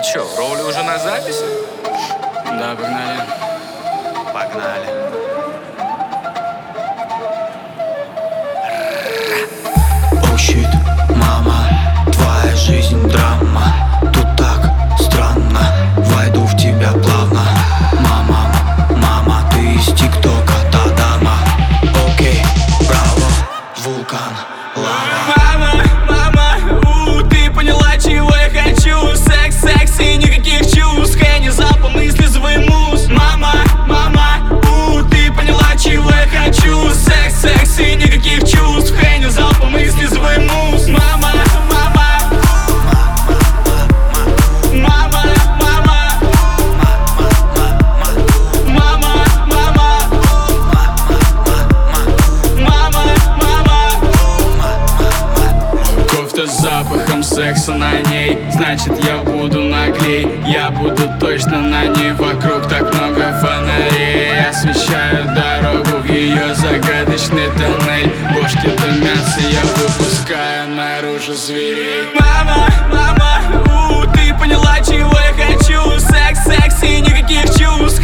чё, роли уже на записи? Да, погнали. Погнали. О, щит, мама, твоя жизнь драма. Тут так странно, войду в тебя плавно. Мама, мама, ты из ТикТока, та дама. Окей, браво, вулкан, лава. Мама, ты поняла, чего я хочу? Секс, секс и никаких чувств. Хэнни, запал мысли свой муз. Мама, ты поняла, чего я хочу? Секс, секс и никаких чувств. Хэнни, запал мысли свой муз. Мама, кофта с запахом секса на ней, значит я буду наглей. Я буду точно на ней, вокруг так много фонарей. Освещаю дорогу в ее загадочный тоннель. Бошки дымятся, я выпускаю наружу зверей. Мама, ты поняла, чего я хочу? Секс, секс и никаких чувств.